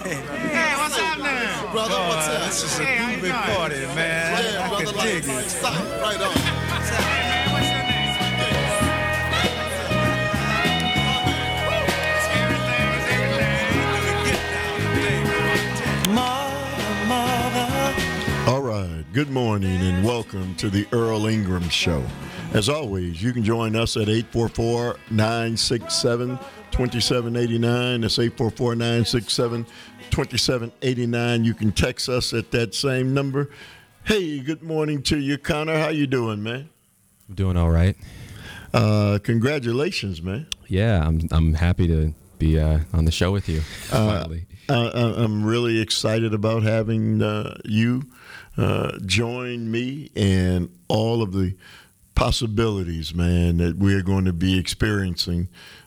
Hey, what's happening? Brother, what's up? This is a Hey, how you groovy doing? party, man. Yeah, I brother, can like, dig it. stop. Right on. Hey, man, what's your name? All right, good morning and welcome to the Earl Ingram Show. As always, you can join us at 844-967-2789. That's 844-967-2789. You can text us at that same number. Hey, good morning to you, Connor. How you doing, man? I'm doing all right. Congratulations, man. Yeah, I'm happy to be on the show with you. Finally. I'm really excited about having you join me and all of the possibilities, man, that we're going to be experiencing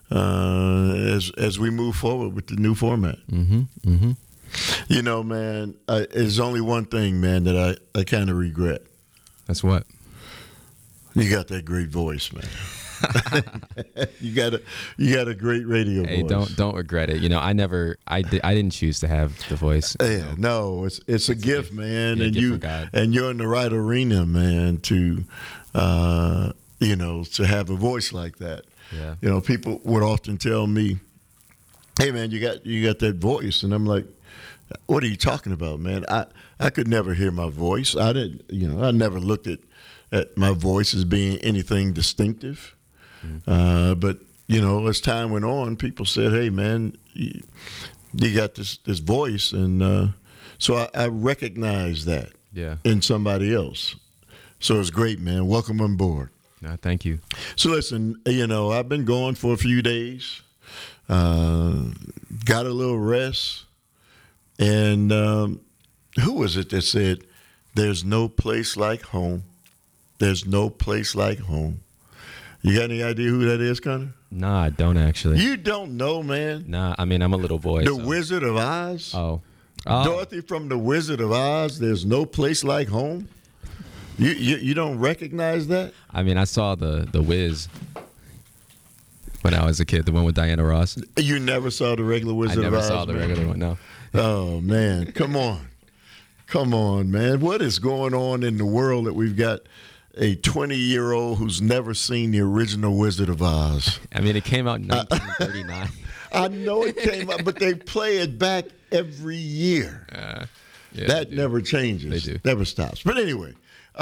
as we move forward with the new format. You know, man, there's only one thing, man, that I kind of regret. That's what? You got that great voice, man. you got a great radio Hey, voice. don't regret it. You know, I didn't choose to have the voice. Yeah, no, it's a gift, man, Yeah, and gift from God. you're in the right arena, man, to to have a voice like that. Yeah. You know, people would often tell me, "Hey, man, you got that voice," and I'm like, "What are you talking about, man? I could never hear my voice. I didn't, I never looked at my voice as being anything distinctive." But as time went on, people said, "Hey, man, you got this voice," and so I recognized that Yeah. in somebody else. So it's great, man. Welcome on board. No, thank you. So listen, I've been going for a few days, got a little rest, and who was it that said, "There's no place like home. There's no place like home." You got any idea who that is, Connor? Nah, I don't actually. You don't know, man. Nah, I mean, I'm a little boy. The so- Wizard of Oz? Oh. Dorothy from The Wizard of Oz, there's no place like home? You don't recognize that? I mean, I saw the Wiz when I was a kid, the one with Diana Ross. You never saw the regular I Wizard of never Oz? saw the man? regular one. No. Oh, man. Come on. Come on, man. What is going on in the world that we've got a 20-year-old who's never seen the original Wizard of Oz? I mean, it came out in 1939. I know it came out, but they play it back every year. Yeah, That they do. never changes. They do. Never stops. But anyway,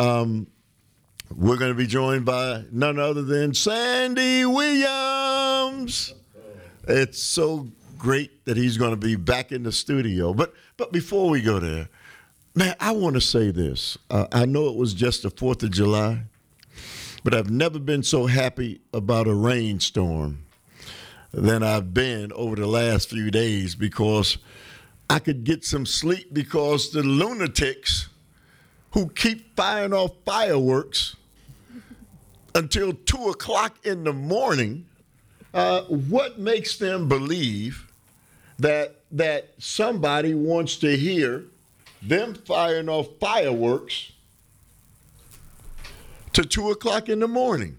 we're going to be joined by none other than Sandy Williams. It's so great that he's going to be back in the studio. But before we go there, man, I want to say this. I know it was just the 4th of July, but I've never been so happy about a rainstorm than I've been over the last few days, because I could get some sleep because the lunatics who keep firing off fireworks until 2 o'clock in the morning, what makes them believe that somebody wants to hear them firing off fireworks to 2 o'clock in the morning?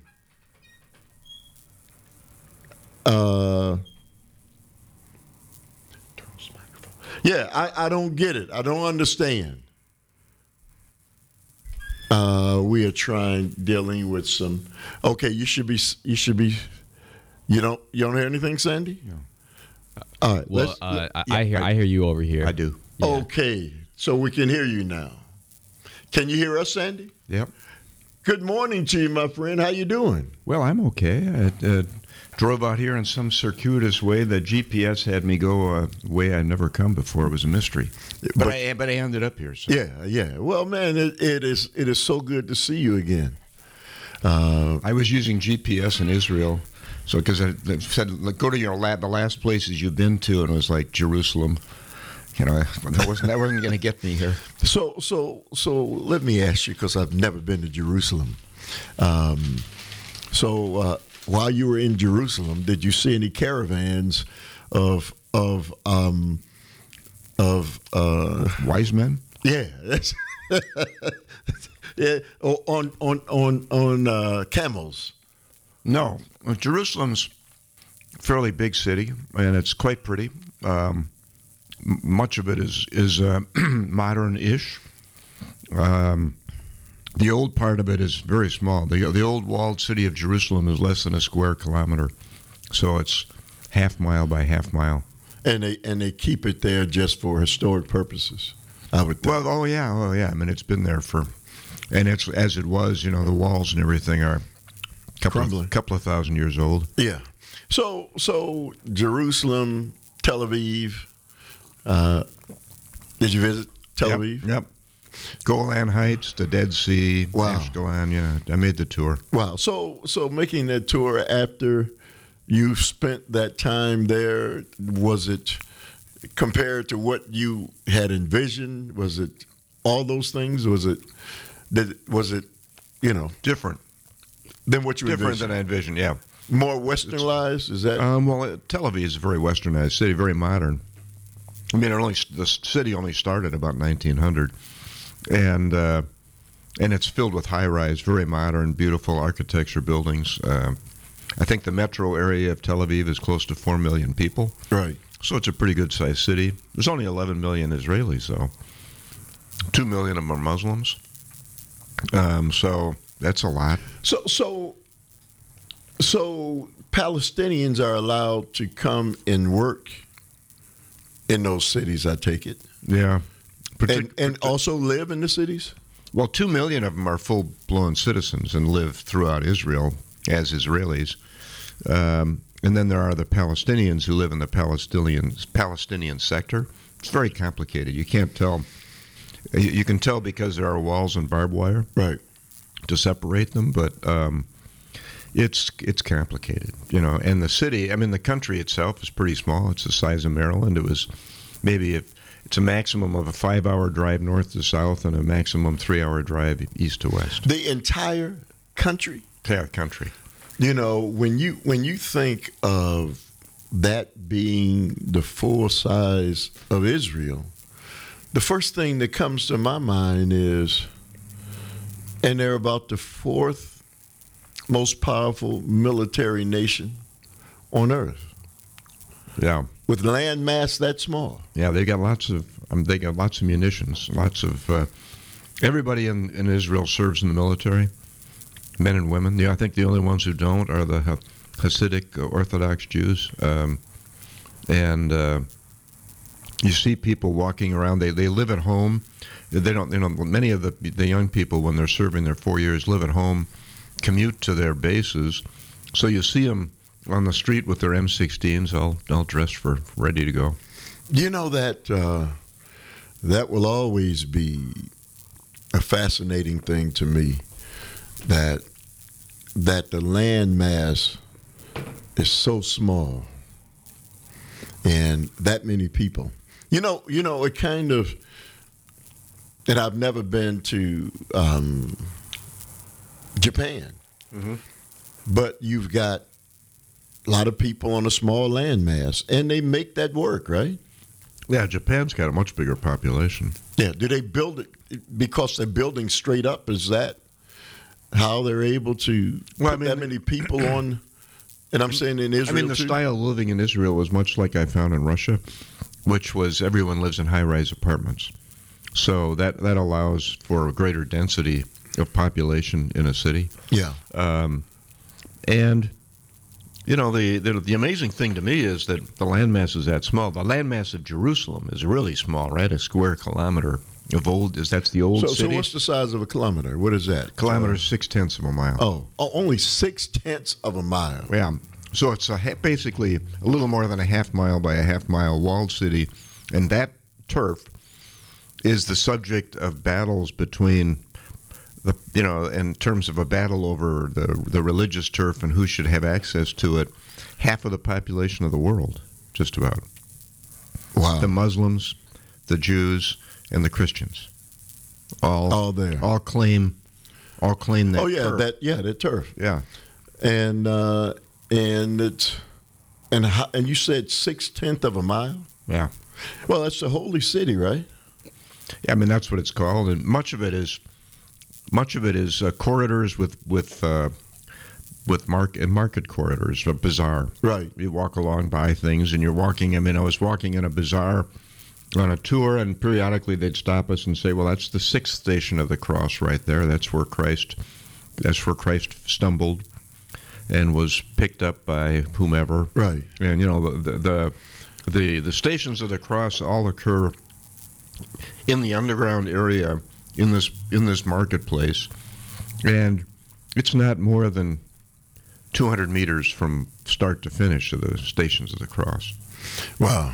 Yeah, I don't get it. I don't understand. We are dealing with some. Okay, you should be. You don't hear anything, Sandy? No. All right. Well, I hear you over here. I do. Yeah. Okay, so we can hear you now. Can you hear us, Sandy? Yep. Good morning to you, my friend. How you doing? Well, I'm okay. I drove out here in some circuitous way. The GPS had me go a way I'd never come before. It was a mystery. But I ended up here. So. Yeah. Well, man, it is so good to see you again. I was using GPS in Israel, so because it said go to the last places you've been to, and it was like Jerusalem. That wasn't going to get me here. So let me ask you, because I've never been to Jerusalem. While you were in Jerusalem, did you see any caravans of Wise men? Yeah, that's yeah, on camels? No, Jerusalem's a fairly big city, and it's quite pretty. much of it is modern-ish. The old part of it is very small. The old walled city of Jerusalem is less than a square kilometer, so it's half mile by half mile. And they keep it there just for historic purposes, I would think. Well, oh yeah. I mean, it's been there and it's as it was. The walls and everything are Crumbling. couple of thousand years old. Yeah. So Jerusalem, Tel Aviv. Did you visit Tel Aviv? Yep. Golan Heights, the Dead Sea, Wow. Ashkelon. Yeah, I made the tour. Wow. So making that tour after you spent that time there, was it compared to what you had envisioned? Was it all those things? Was it Different. than what you Different envisioned? than I envisioned, yeah. More westernized? Is that Tel Aviv is a very westernized city, very modern. I mean, the city only started about 1900, and it's filled with high-rise, very modern, beautiful architecture buildings. I think the metro area of Tel Aviv is close to 4 million people, right? so it's a pretty good-sized city. There's only 11 million Israelis, though. 2 million of them are Muslims, so that's a lot. So Palestinians are allowed to come and work in those cities, I take it, Yeah. and also live in the cities. Well, 2 million of them are full-blown citizens and live throughout Israel as Israelis. And then there are the Palestinians who live in the Palestinian sector. It's very complicated. You can't tell. You can tell because there are walls and barbed wire Right. to separate them, but it's complicated, And the city, the country itself is pretty small. It's the size of Maryland. It was it's a maximum of a 5-hour drive north to south and a maximum 3-hour drive east to west. The entire country. Entire country. When you think of that being the full size of Israel, the first thing that comes to my mind is, and they're about the fourth most powerful military nation on earth, Yeah. with land mass that small. Yeah, they got lots of munitions, lots of everybody in Israel serves in the military, men and women. Yeah, I think the only ones who don't are the Hasidic Orthodox Jews, and you see people walking around. They live at home. They don't. Many of the young people when they're serving their 4 years live at home, commute to their bases, so you see them on the street with their M16s, all dressed for ready to go. That will always be a fascinating thing to me, that the land mass is so small and that many people. It kind of, and I've never been to Japan, but you've got a lot of people on a small land mass, and they make that work, right? Yeah, Japan's got a much bigger population. Yeah. Do they build it because they're building straight up? Is that how they're able to put that many people on? And I'm saying in Israel, the too? style of living in Israel was much like I found in Russia, which was everyone lives in high-rise apartments. So that allows for a greater density of population in a city. Yeah. And the amazing thing to me is that the landmass is that small. The landmass of Jerusalem is really small, right? A square kilometer of that's the old So city. what's the size of a kilometer? What is that? Kilometer is 0.6 of a mile. Oh, only 0.6 of a mile. Yeah. So it's basically a little more than a half mile by a half mile walled city, and that turf is the subject of battles between in terms of a battle over the religious turf and who should have access to it. Half of the population of the world, just about. Wow. The Muslims, the Jews, and the Christians, all there. all claim that. Oh yeah, turf. that turf. Yeah. And it's and you said 0.6 of a mile. Yeah. Well, that's the holy city, right? Yeah, that's what it's called, and much of it is corridors with market corridors, a bazaar. Right. You walk along by things, and you're walking. I was walking in a bazaar on a tour, and periodically they'd stop us and say, "Well, that's the sixth station of the cross right there. That's where Christ stumbled and was picked up by whomever." Right. And the stations of the cross all occur in the underground area in this marketplace, and it's not more than 200 meters from start to finish of the stations of the cross. Wow.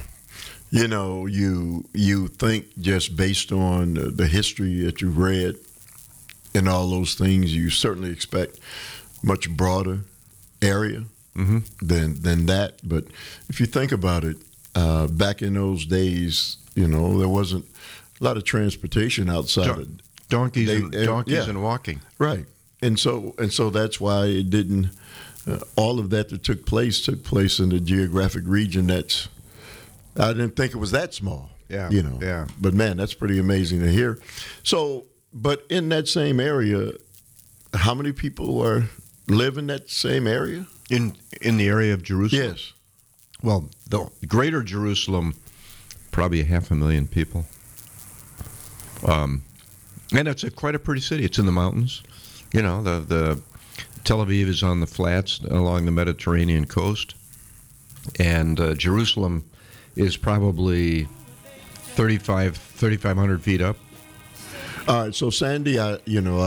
You think just based on the history that you've read and all those things, you certainly expect much broader area than that. But if you think about it, back in those days, there wasn't a lot of transportation outside of donkeys and walking. Right. And so that's why it didn't. All of that took place in the geographic region that's. I didn't think it was that small. Yeah. Yeah. But man, that's pretty amazing to hear. So, but in that same area, how many people live in that same area? In the area of Jerusalem? Yes. Well, the greater Jerusalem, probably 500,000 people. And it's quite a pretty city. It's in the mountains. The Tel Aviv is on the flats along the Mediterranean coast, and Jerusalem is probably 3,500 feet up. All right, so Sandy, I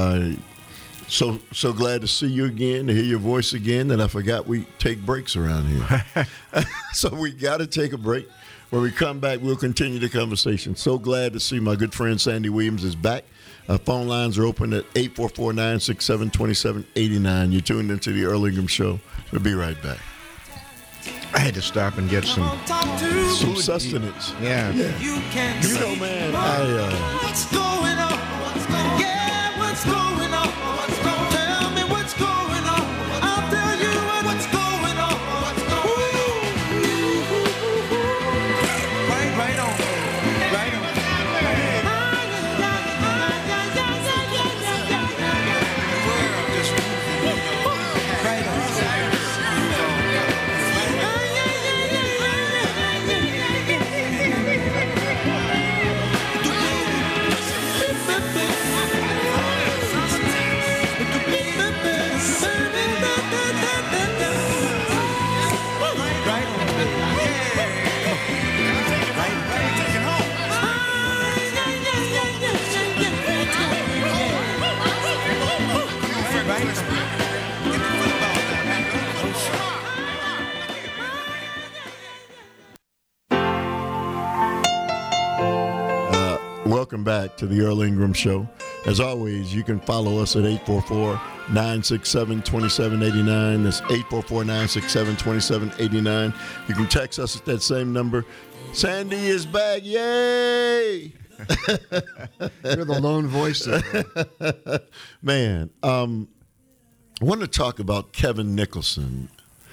so glad to see you again, to hear your voice again, that I forgot we take breaks around here. So we got to take a break. When we come back, we'll continue the conversation. So glad to see my good friend Sandy Williams is back. Phone lines are open at 844-967-2789. You're tuned into the Earl Ingram Show. We'll be right back. I had to stop and get some sustenance. Yeah. Man, What's going on? Yeah, what's going on? Tell me what's going on. I'll tell you what's going on. Right on. Right on. Welcome back to the Earl Ingram Show. As always, you can follow us at 844-967-2789. That's 844-967-2789. You can text us at that same number. Sandy is back. Yay! You're the lone voice there. Man, I want to talk about Kevin Nicholson.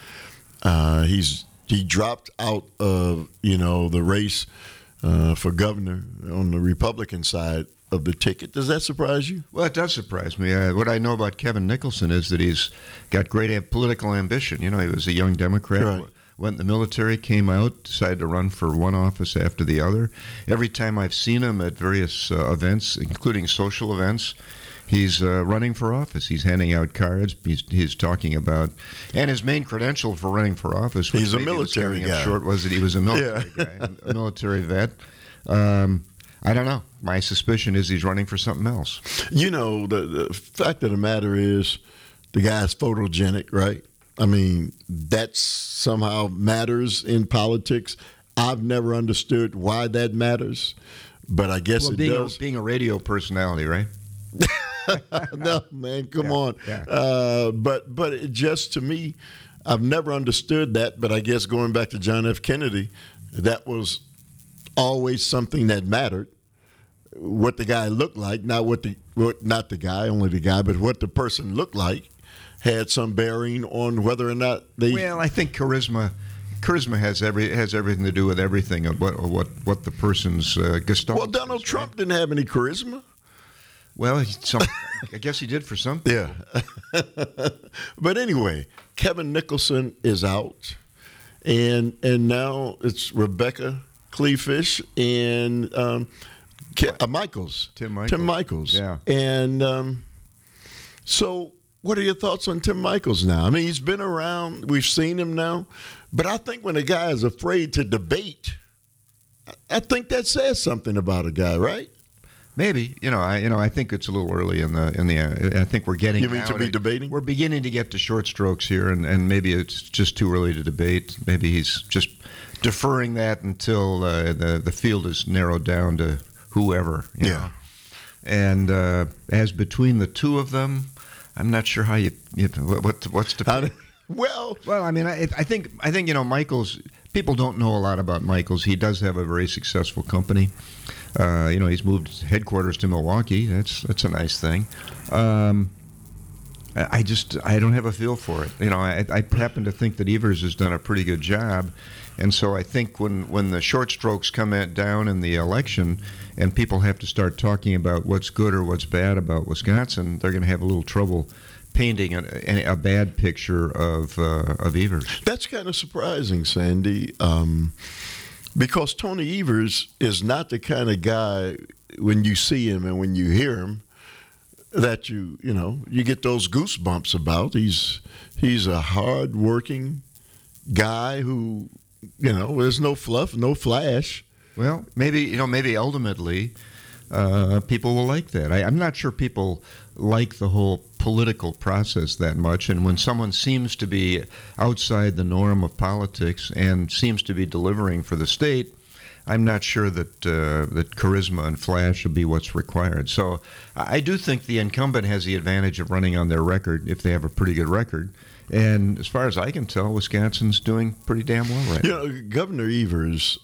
He dropped out of, the race for governor on the Republican side of the ticket. Does that surprise you? Well, it does surprise me. What I know about Kevin Nicholson is that he's got great political ambition. He was a young Democrat, Right. Went in the military, came out, decided to run for one office after the other. Every time I've seen him at various events, including social events, he's running for office. He's handing out cards. He's talking about, and his main credential for running for office, which He's a maybe was military coming up guy. short, was that he was a military guy, a military vet. I don't know. My suspicion is he's running for something else. The fact of the matter is the guy's photogenic, right? I mean, that somehow matters in politics. I've never understood why that matters, but I guess it does. Being a radio personality, right? No, man, come on. Yeah. But it just, to me, I've never understood that. But I guess going back to John F. Kennedy, that was always something that mattered. What the guy looked like, not not the guy, only the guy, but what the person looked like had some bearing on whether or not they. Well, I think charisma has everything to do with everything of what the person's gestalt. Well, Donald is, Trump right? didn't have any charisma. Well, I guess he did for some. Yeah. But anyway, Kevin Nicholson is out, and now it's Rebecca Cleefish and Michaels. Tim Michaels. Tim Michaels. Yeah. And so what are your thoughts on Tim Michaels now? I mean, he's been around. We've seen him now. But I think when a guy is afraid to debate, I think that says something about a guy, right? Maybe I think it's a little early in the. I think we're getting. You mean to be debating? We're beginning to get to short strokes here, and maybe it's just too early to debate. Maybe he's just deferring that until the field is narrowed down to whoever. You know? And as between the two of them, I'm not sure how what's the. Well, I mean, I think Michaels. People don't know a lot about Michaels. He does have a very successful company. He's moved headquarters to Milwaukee. That's a nice thing. I don't have a feel for it. I happen to think that Evers has done a pretty good job, and so I think when the short strokes come down in the election, and people have to start talking about what's good or what's bad about Wisconsin, they're going to have a little trouble painting a bad picture of Evers. That's kind of surprising, Sandy, because Tony Evers is not the kind of guy when you see him and when you hear him that you get those goosebumps about. He's a hard-working guy who there's no fluff, no flash. Well, maybe ultimately people will like that. I'm not sure people like the whole political process that much, and when someone seems to be outside the norm of politics and seems to be delivering for the state, I'm not sure that charisma and flash will be what's required. So I do think the incumbent has the advantage of running on their record if they have a pretty good record. And as far as I can tell, Wisconsin's doing pretty damn well right now. Governor Evers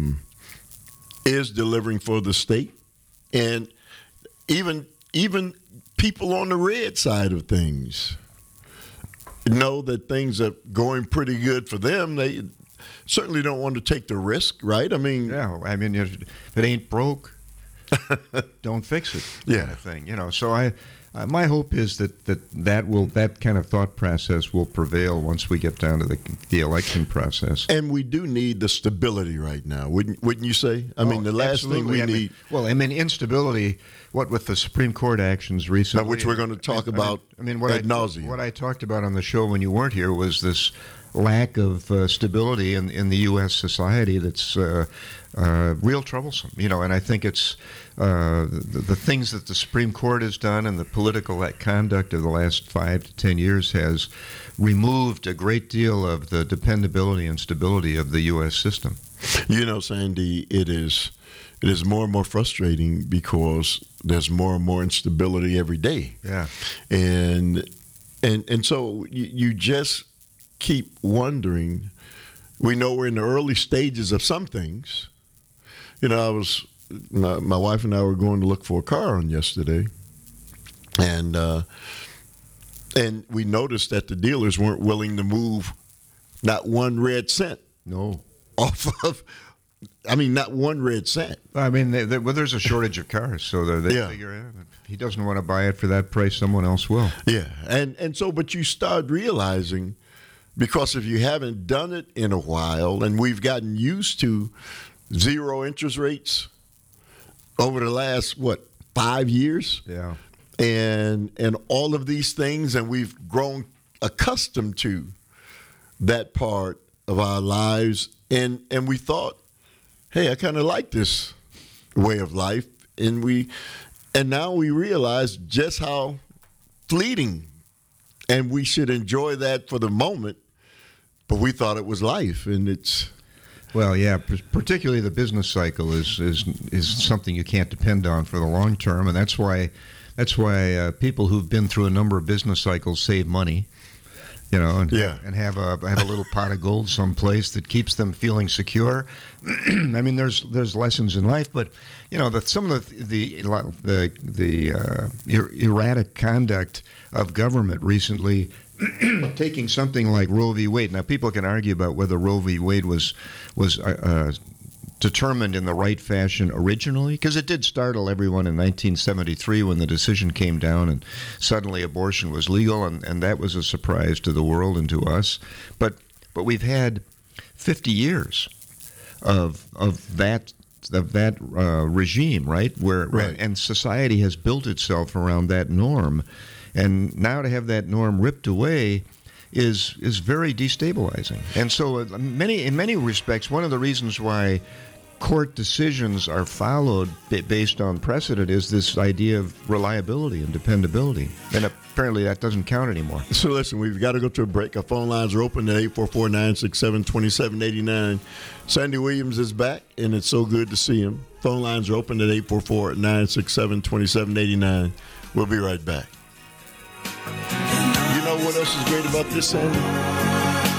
is delivering for the state, and even people on the red side of things know that things are going pretty good for them. They certainly don't want to take the risk, right? I mean, if it ain't broke, don't fix it, kind of thing. So my hope is that kind of thought process will prevail once we get down to the election process. And we do need the stability right now, wouldn't you say? I mean, the last thing we need. Instability. What with the Supreme Court actions recently, which we're going to talk about ad nauseum. What I talked about on the show when you weren't here was this lack of stability in the U.S. society that's real troublesome. And I think it's the things that the Supreme Court has done and the political conduct of the last 5 to 10 years has removed a great deal of the dependability and stability of the U.S. system. Sandy, it is more and more frustrating because there's more and more instability every day. Yeah. And so you just keep wondering. We know we're in the early stages of some things. My wife and I were going to look for a car on yesterday, and we noticed that the dealers weren't willing to move not one red cent. No. Off of. Not one red cent. There's a shortage of cars, so they figure if he doesn't want to buy it for that price, someone else will. Yeah, and so, but you start realizing, because if you haven't done it in a while, and we've gotten used to zero interest rates over the last 5 years, yeah, and all of these things, and we've grown accustomed to that part of our lives, and we thought, hey, I kind of like this way of life, and now we realize just how fleeting, and we should enjoy that for the moment, but we thought it was life, and it's. Well, yeah, particularly the business cycle is something you can't depend on for the long term, and that's why people who've been through a number of business cycles save money. And have a little pot of gold someplace that keeps them feeling secure. There's lessons in life, but some of the erratic conduct of government recently, taking something like Roe v. Wade. Now, people can argue about whether Roe v. Wade was determined in the right fashion originally, because it did startle everyone in 1973 when the decision came down and suddenly abortion was legal, and that was a surprise to the world and to us. But we've had 50 years that regime, right? Right. And society has built itself around that norm, and now to have that norm ripped away is very destabilizing. And so, in many respects, one of the reasons why court decisions are followed based on precedent is this idea of reliability and dependability. And apparently that doesn't count anymore. So listen, we've got to go to a break. Our phone lines are open at 844-967-2789. Sandy Williams is back, and it's so good to see him. Phone lines are open at 844-967-2789. We'll be right back. You know what else is great about this, Sandy?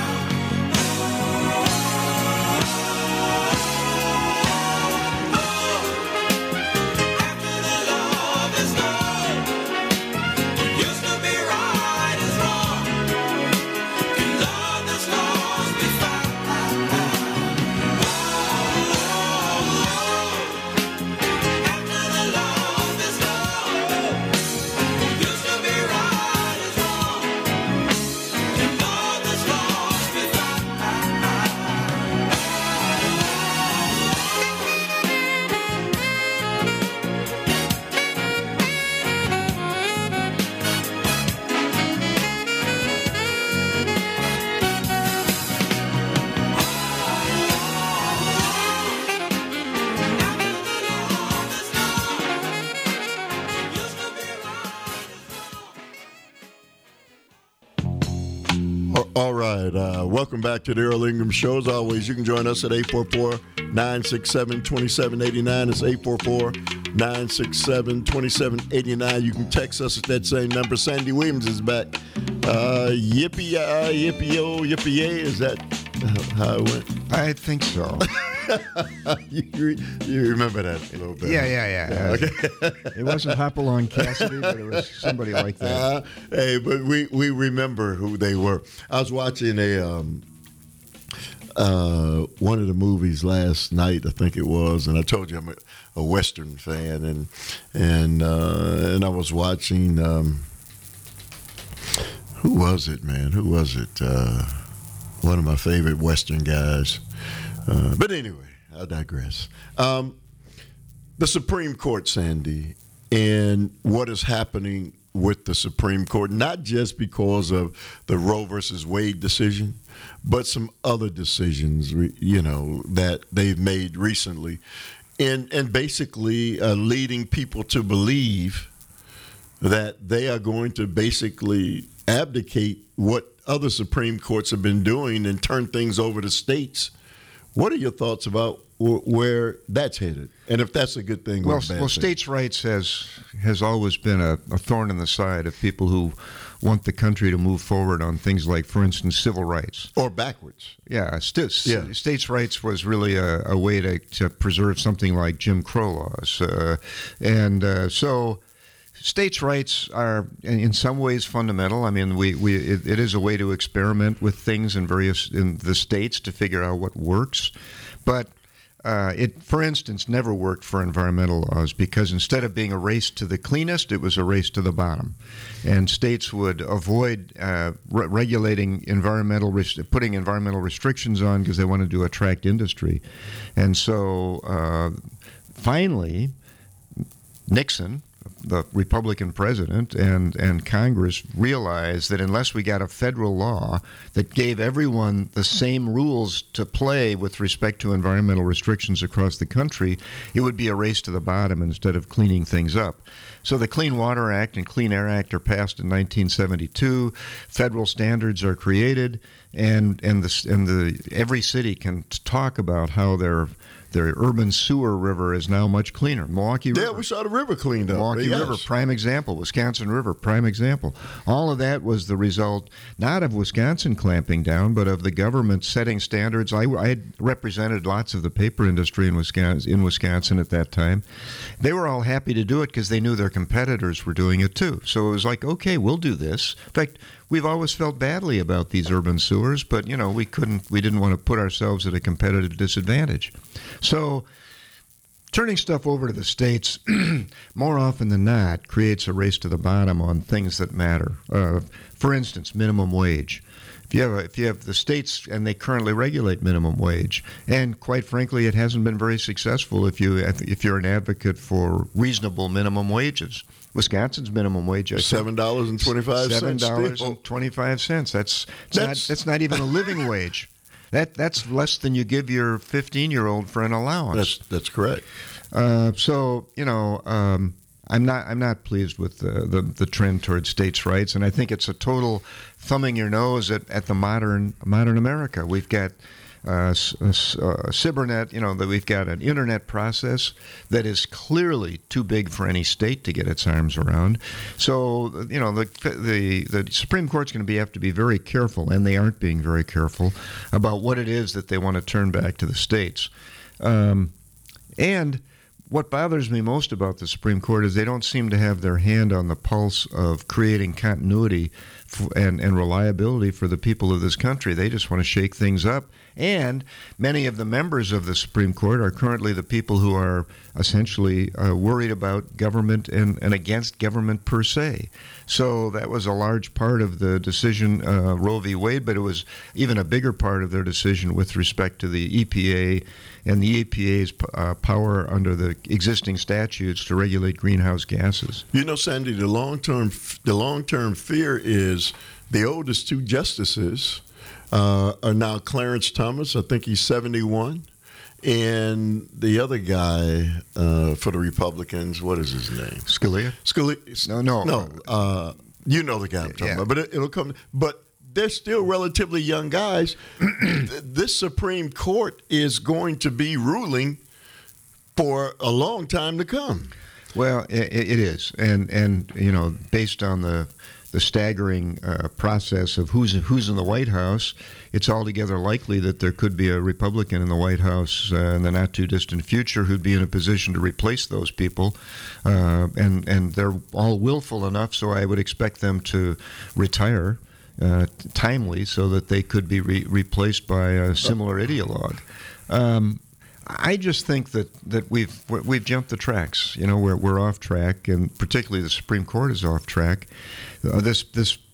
All right. Welcome back to the Earl Ingram Show. As always, you can join us at 844-967-2789. It's 844-967-2789. You can text us at that same number. Sandy Williams is back. Yippee, yippee-o, yippee-yay. Is that how it went? I think so. You remember that a little bit. Yeah. Okay. It wasn't Hopalong Cassidy, but it was somebody like that. Hey, but we remember who they were. I was watching one of the movies last night, I think it was, and I told you I'm a Western fan, and I was watching. Who was it, man? Who was it? One of my favorite Western guys. But anyway, I digress. The Supreme Court, Sandy, and what is happening with the Supreme Court, not just because of the Roe versus Wade decision, but some other decisions, that they've made recently, and basically leading people to believe that they are going to basically abdicate what other Supreme Courts have been doing and turn things over to states. What are your thoughts about where that's headed, and if that's a good thing or a bad thing? Well, states' rights has always been a thorn in the side of people who want the country to move forward on things like, for instance, civil rights. Or backwards. Yeah, states' rights was really a way to preserve something like Jim Crow laws. So states' rights are in some ways fundamental. I mean, it is a way to experiment with things in the states to figure out what works. But it, for instance, never worked for environmental laws because instead of being a race to the cleanest, it was a race to the bottom. And states would avoid regulating putting environmental restrictions on because they wanted to attract industry. And so finally, Nixon, the Republican president, and Congress realized that unless we got a federal law that gave everyone the same rules to play with respect to environmental restrictions across the country, it would be a race to the bottom instead of cleaning things up. So the Clean Water Act and Clean Air Act are passed in 1972. Federal standards are created, and every city can talk about how their urban sewer river is now much cleaner. Milwaukee River. Yeah, we saw the river cleaned up. Milwaukee River, prime example. Wisconsin River, prime example. All of that was the result not of Wisconsin clamping down, but of the government setting standards. I had represented lots of the paper industry in Wisconsin at that time. They were all happy to do it because they knew their competitors were doing it too. So it was like, okay, we'll do this. In fact, we've always felt badly about these urban sewers, but we didn't want to put ourselves at a competitive disadvantage. So turning stuff over to the states, more often than not, creates a race to the bottom on things that matter. For instance, minimum wage. If you have the states and they currently regulate minimum wage, and quite frankly, it hasn't been very successful if you're an advocate for reasonable minimum wages. Wisconsin's minimum wage is $7.25. $7.25. That's not even a living wage. That's less than you give your 15-year-old for an allowance. That's correct. So I'm not pleased with the trend towards states' rights, and I think it's a total thumbing your nose at the modern America. We've got Cybernet, that we've got an internet process that is clearly too big for any state to get its arms around. So the Supreme Court's going to have to be very careful, and they aren't being very careful about what it is that they want to turn back to the states. And what bothers me most about the Supreme Court is they don't seem to have their hand on the pulse of creating continuity and reliability for the people of this country. They just want to shake things up. And many of the members of the Supreme Court are currently the people who are essentially worried about government and against government per se. So that was a large part of the decision, Roe v. Wade, but it was even a bigger part of their decision with respect to the EPA and the EPA's power under the existing statutes to regulate greenhouse gases. Sandy, the long-term fear is the oldest two justices are now Clarence Thomas. I think he's 71. And the other guy for the Republicans, what is his name? Scalia? No. You know the guy I'm talking about. But it'll come. But they're still relatively young guys. This Supreme Court is going to be ruling for a long time to come. Well, it is. And based on the staggering process of who's in the White House, it's altogether likely that there could be a Republican in the White House in the not-too-distant future who'd be in a position to replace those people. And they're all willful enough, so I would expect them to retire timely so that they could be replaced by a similar ideologue. I just think that we've jumped the tracks. We're off track, and particularly the Supreme Court is off track. This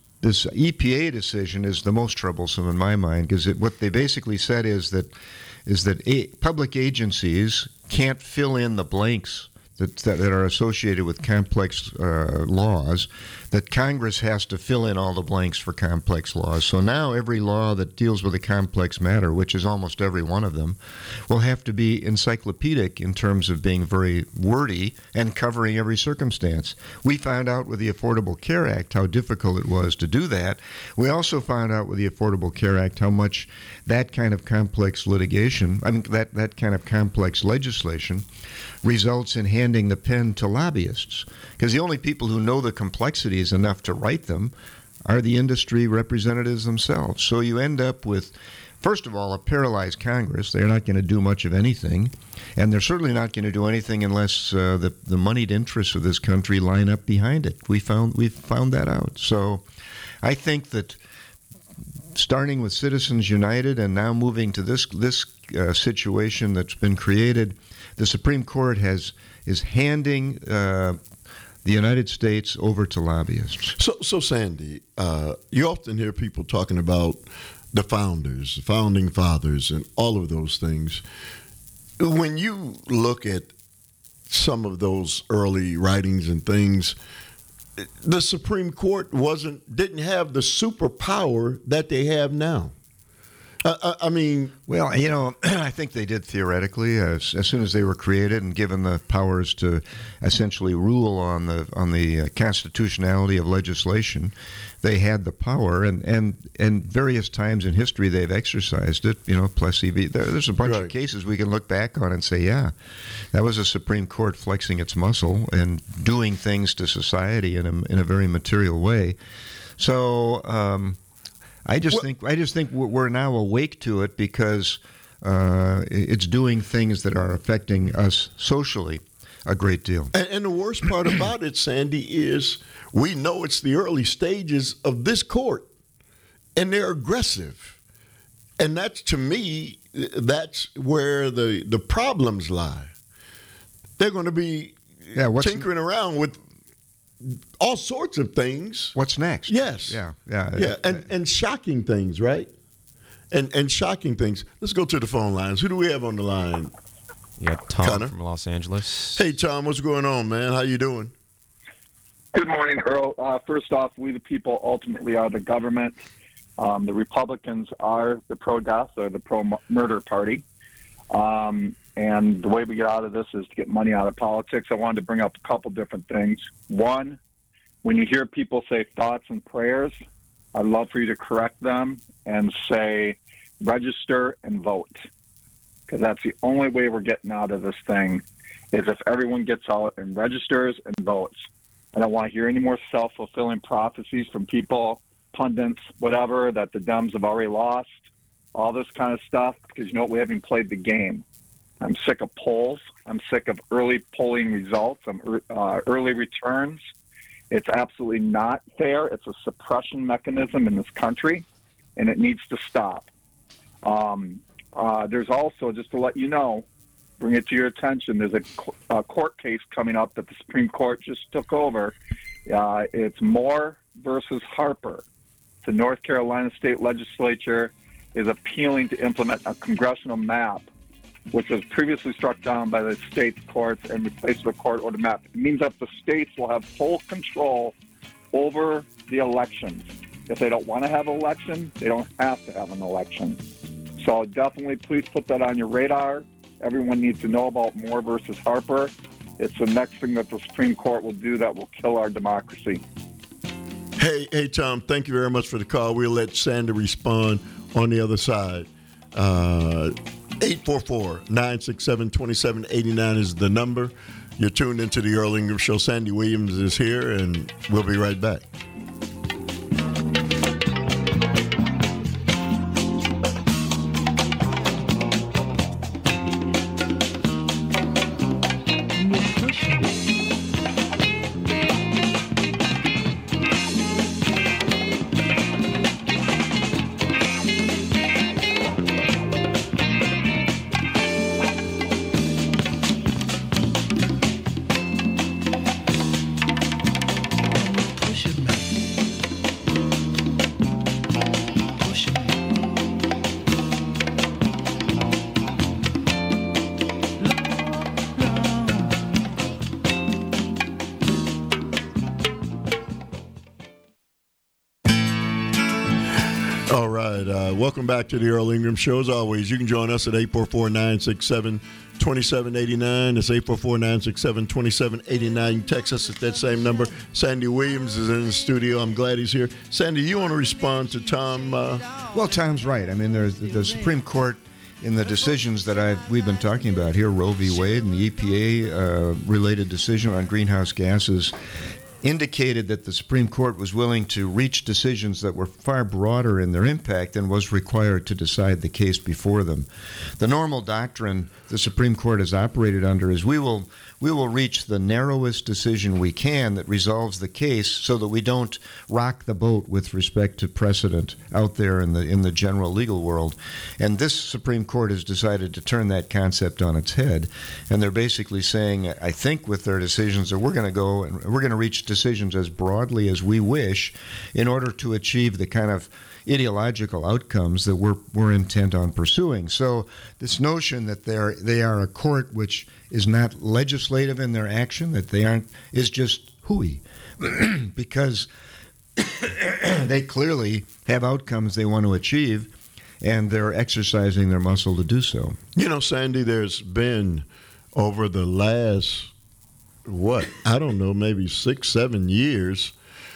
EPA decision is the most troublesome in my mind, because what they basically said is that public agencies can't fill in the blanks that are associated with complex laws, that Congress has to fill in all the blanks for complex laws. So now every law that deals with a complex matter, which is almost every one of them, will have to be encyclopedic in terms of being very wordy and covering every circumstance. We found out with the Affordable Care Act how difficult it was to do that. We also found out with the Affordable Care Act how much that kind of complex litigation, that kind of complex legislation results in handing the pen to lobbyists, because the only people who know the complexities enough to write them are the industry representatives themselves. So you end up with, first of all, a paralyzed Congress. They're not going to do much of anything, and they're certainly not going to do anything unless the moneyed interests of this country line up behind it. We've found that out. So I think that starting with Citizens United and now moving to this situation that's been created, the Supreme Court is handing the United States over to lobbyists. So Sandy, you often hear people talking about the founders, the founding fathers, and all of those things. When you look at some of those early writings and things, the Supreme Court didn't have the superpower that they have now. Well, I think they did theoretically as soon as they were created and given the powers to essentially rule on the constitutionality of legislation. They had the power, and various times in history they've exercised it. Plessy v. There's a bunch of cases we can look back on and say, yeah, that was a Supreme Court flexing its muscle and doing things to society in a very material way. So. I just think we're now awake to it because it's doing things that are affecting us socially a great deal. And the worst part about it, Sandy, is we know it's the early stages of this court, and they're aggressive. And that's, to me, that's where the problems lie. They're going to be tinkering around with all sorts of things. What's next? Yes. Yeah. And shocking things, right? And shocking things. Let's go to the phone lines. Who do we have on the line? You got Tom Connor? from Los Angeles. Hey, Tom, what's going on, man? How you doing? Good morning, Earl. First off, we the people ultimately are the government. The Republicans are the pro-death or the pro-murder party. And the way we get out of this is to get money out of politics. I wanted to bring up a couple different things. One, when you hear people say thoughts and prayers, I'd love for you to correct them and say register and vote. Because that's the only way we're getting out of this thing is if everyone gets out and registers and votes. I don't want to hear any more self-fulfilling prophecies from people, pundits, whatever, that the Dems have already lost, all this kind of stuff, because you know what? We haven't played the game. I'm sick of polls. I'm sick of early polling results, early returns. It's absolutely not fair. It's a suppression mechanism in this country, and it needs to stop. There's also, just to let you know, bring it to your attention, there's a court case coming up that the Supreme Court just took over. It's Moore versus Harper. The North Carolina State Legislature is appealing to implement a congressional map, which was previously struck down by the state's courts and replaced with a court-ordered map. It means that the states will have full control over the elections. If they don't want to have an election, they don't have to have an election. So definitely please put that on your radar. Everyone needs to know about Moore versus Harper. It's the next thing that the Supreme Court will do that will kill our democracy. Hey, Tom, thank you very much for the call. We'll let Sandy respond on the other side. 844-967-2789 is the number. You're tuned into the Earl Ingram Show. Sandy Williams is here, and we'll be right back. All right. Welcome back to the Earl Ingram Show. As always, you can join us at 844-967-2789. It's 844-967-2789. Text us at that same number. Sandy Williams is in the studio. I'm glad he's here. Sandy, you want to respond to Tom? Well, Tom's right. I mean, there's the Supreme Court in the decisions that we've been talking about here, Roe v. Wade and the EPA related decision on greenhouse gases, indicated that the Supreme Court was willing to reach decisions that were far broader in their impact than was required to decide the case before them. The normal doctrine the Supreme Court has operated under is we will reach the narrowest decision we can that resolves the case so that we don't rock the boat with respect to precedent out there in the general legal world. And this Supreme Court has decided to turn that concept on its head. And they're basically saying, I think with their decisions, that we're going to go and we're going to reach decisions as broadly as we wish in order to achieve the kind of ideological outcomes that we're intent on pursuing. So this notion that they are a court which is not legislative in their action, that they aren't, is just hooey. Because they clearly have outcomes they want to achieve, and they're exercising their muscle to do so. You know, Sandy, there's been over the last, maybe 6-7 years,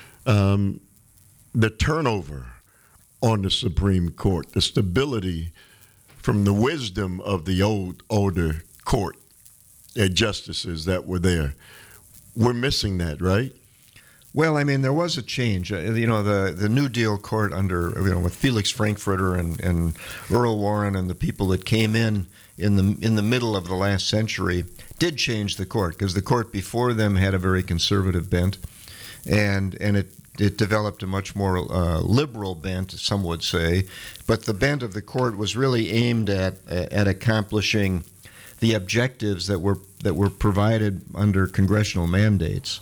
the turnover on the Supreme Court, the stability from the wisdom of the older court justices that were there. We're missing that, right? Well, I mean, there was a change. The New Deal court under, with Felix Frankfurter and Earl Warren and the people that came in the middle of the last century did change the court, because the court before them had a very conservative bent, and it developed a much more liberal bent, some would say. But the bent of the court was really aimed at accomplishing the objectives that were provided under congressional mandates.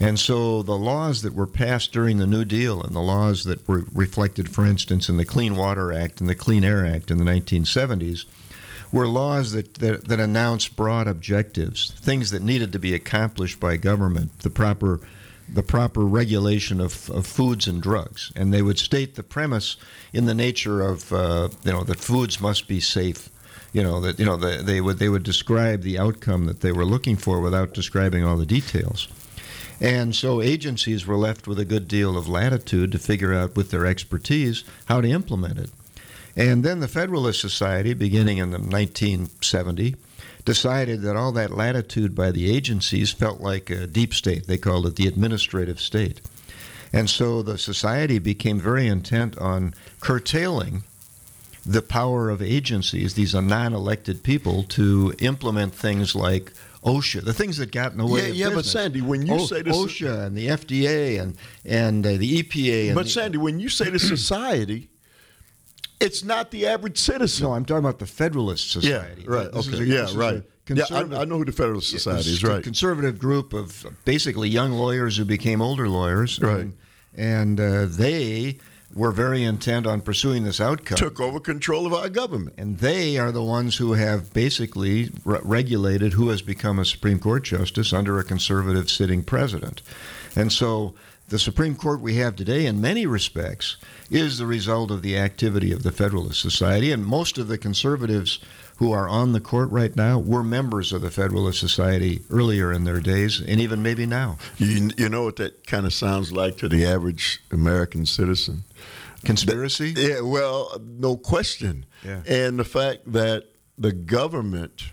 And so the laws that were passed during the New Deal and the laws that were reflected, for instance, in the Clean Water Act and the Clean Air Act in the 1970s were laws that announced broad objectives, things that needed to be accomplished by government, the proper regulation of foods and drugs. And they would state the premise in the nature of, that foods must be safe. They would describe the outcome that they were looking for without describing all the details. And so agencies were left with a good deal of latitude to figure out with their expertise how to implement it. And then the Federalist Society, beginning in 1970, decided that all that latitude by the agencies felt like a deep state. They called it the administrative state. And so the society became very intent on curtailing the power of agencies, these are non-elected people, to implement things like OSHA, the things that got in the way of business. But Sandy, when you say this, OSHA and the FDA and the EPA. But Sandy, when you say the society, it's not the average citizen. No, I'm talking about the Federalist Society. Yeah, right. This Okay. is Right. I know who the Federalist Society is. Right. A conservative group of basically young lawyers who became older lawyers. Right. And they were very intent on pursuing this outcome. Took over control of our government. And they are the ones who have basically regulated who has become a Supreme Court justice under a conservative sitting president. And so the Supreme Court we have today, in many respects, is the result of the activity of the Federalist Society. And most of the conservatives who are on the court right now were members of the Federalist Society earlier in their days, and even maybe now. You know what that kind of sounds like to the average American citizen? Conspiracy? Yeah, well, no question. Yeah. And the fact that the government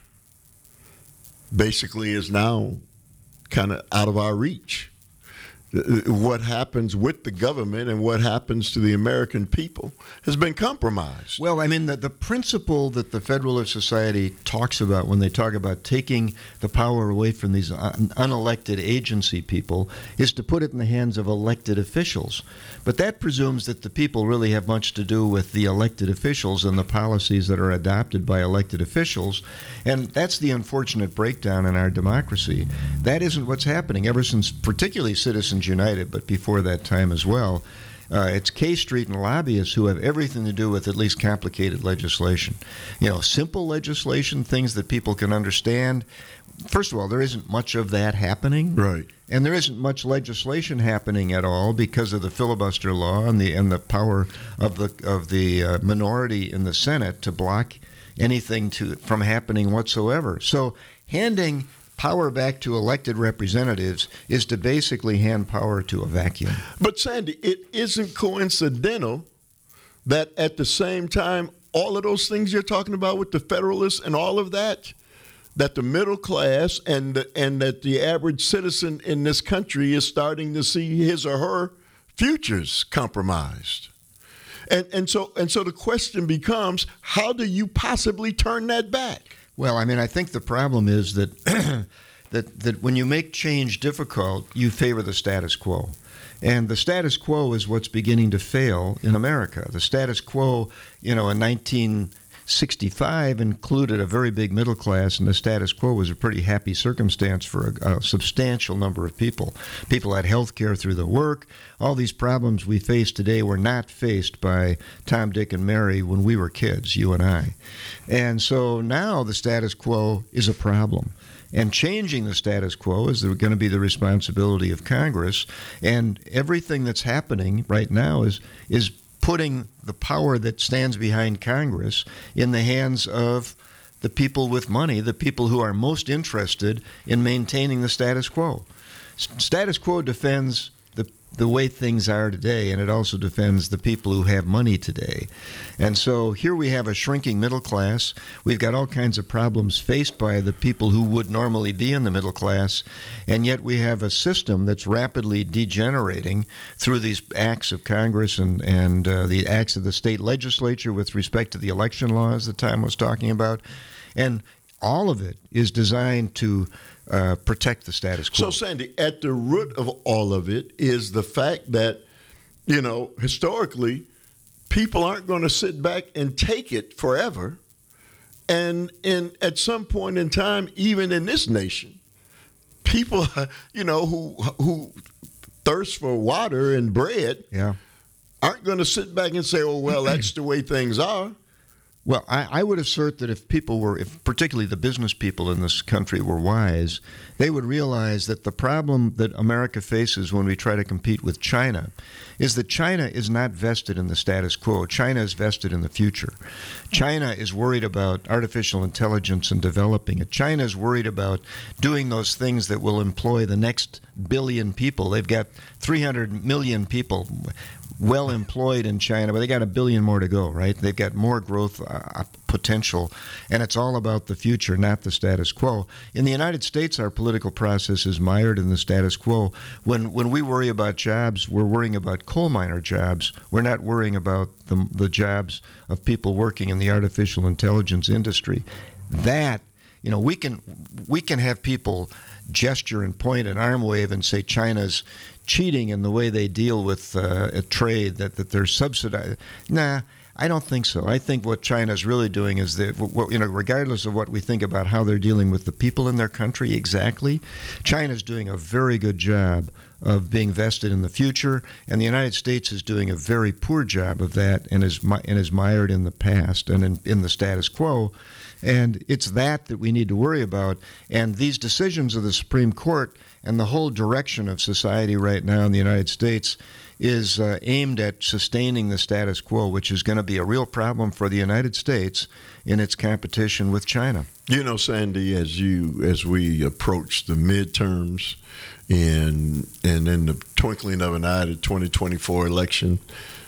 basically is now kind of out of our reach. What happens with the government and what happens to the American people has been compromised. Well, I mean, the principle that the Federalist Society talks about when they talk about taking the power away from these unelected agency people is to put it in the hands of elected officials. But that presumes that the people really have much to do with the elected officials and the policies that are adopted by elected officials. And that's the unfortunate breakdown in our democracy. That isn't what's happening ever since, particularly Citizens United, but before that time as well. It's K Street and lobbyists who have everything to do with at least complicated legislation. Simple legislation, things that people can understand. First of all, there isn't much of that happening. Right. And there isn't much legislation happening at all because of the filibuster law and the power of the minority in the Senate to block anything from happening whatsoever. So handing power back to elected representatives is to basically hand power to a vacuum. But Sandy, it isn't coincidental that at the same time, all of those things you're talking about with the Federalists and all of that the middle class and that the average citizen in this country is starting to see his or her futures compromised. And so the question becomes, how do you possibly turn that back? Well, I mean, I think the problem is that that when you make change difficult, you favor the status quo. And the status quo is what's beginning to fail in America. The status quo, in 1965 included a very big middle class, and the status quo was a pretty happy circumstance for a substantial number of people. People had health care through the work. All these problems we face today were not faced by Tom, Dick, and Mary when we were kids, you and I. And so now the status quo is a problem. And changing the status quo is going to be the responsibility of Congress. And everything that's happening right now is putting the power that stands behind Congress in the hands of the people with money, the people who are most interested in maintaining the status quo. Status quo defends the way things are today, and it also defends the people who have money today. And so here we have a shrinking middle class. We've got all kinds of problems faced by the people who would normally be in the middle class, and yet we have a system that's rapidly degenerating through these acts of Congress and the acts of the state legislature with respect to the election laws that Tom was talking about. And all of it is designed to protect the status quo. So, Sandy, at the root of all of it is the fact that, historically, people aren't going to sit back and take it forever. And at some point in time, even in this nation, people, who thirst for water and bread, Yeah. aren't going to sit back and say, "Oh, well, that's the way things are." Well, I would assert that if particularly the business people in this country were wise, they would realize that the problem that America faces when we try to compete with China is that China is not vested in the status quo. China is vested in the future. China is worried about artificial intelligence and developing it. China is worried about doing those things that will employ the next billion people. They've got 300 million people well employed in China, but they got 1 billion more to go, right? They've got more growth potential, and it's all about the future, not the status quo. In the United States, our political process is mired in the status quo. When we worry about jobs, we're worrying about coal miner jobs. We're not worrying about the jobs of people working in the artificial intelligence industry. That, we can have people gesture and point an arm wave and say China's cheating in the way they deal with a trade, that they're subsidized. Nah, I don't think so. I think what China's really doing is that, regardless of what we think about how they're dealing with the people in their country exactly, China's doing a very good job of being vested in the future, and the United States is doing a very poor job of that and is mired in the past and in the status quo. And it's that we need to worry about. And these decisions of the Supreme Court and the whole direction of society right now in the United States is aimed at sustaining the status quo, which is going to be a real problem for the United States in its competition with China. Sandy, as we approach the midterms and in the twinkling of an eye, the 2024 election,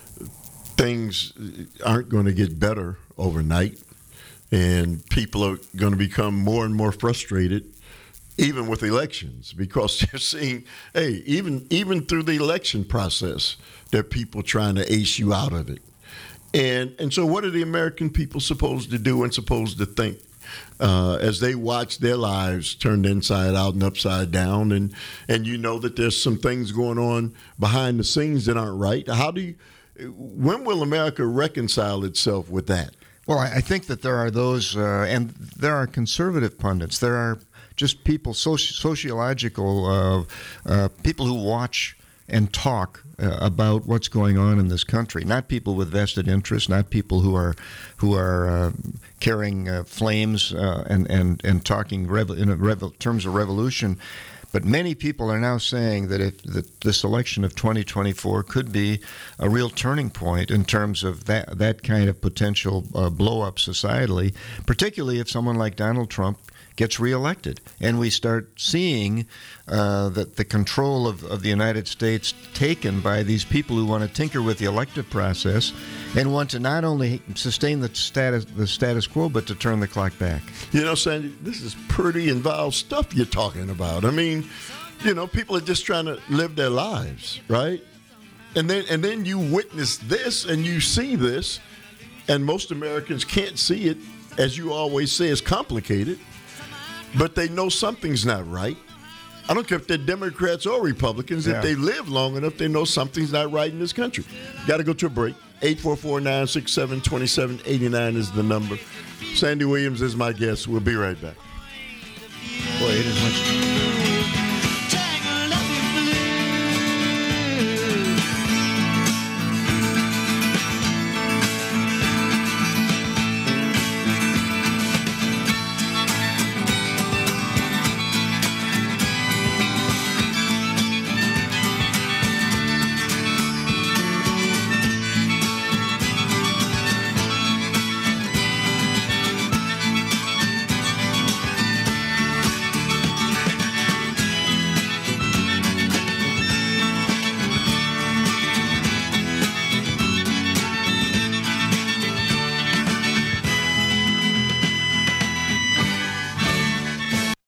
things aren't going to get better overnight. And people are going to become more and more frustrated, even with elections, because they're seeing, hey, even through the election process, there are people trying to ace you out of it. And so what are the American people supposed to do and supposed to think as they watch their lives turned inside out and upside down? And that there's some things going on behind the scenes that aren't right. When will America reconcile itself with that? Well, I think that there are those, and there are conservative pundits. There are just people, sociological people who watch and talk about what's going on in this country. Not people with vested interests, not people who are carrying flames and talking in terms of revolution. But many people are now saying that this election of 2024 could be a real turning point in terms of that kind of potential blow-up societally, particularly if someone like Donald Trump gets reelected. And we start seeing that the control of the United States taken by these people who want to tinker with the elective process and want to not only sustain the status quo, but to turn the clock back. Sandy, this is pretty involved stuff you're talking about. I mean, people are just trying to live their lives, right? And then you witness this and you see this, and most Americans can't see it. As you always say, it's complicated, but they know something's not right. I don't care if they're Democrats or Republicans. Yeah. If they live long enough, they know something's not right in this country. Got to go to a break. 844-967-2789 is the number. Sandy Williams is my guest. We'll be right back.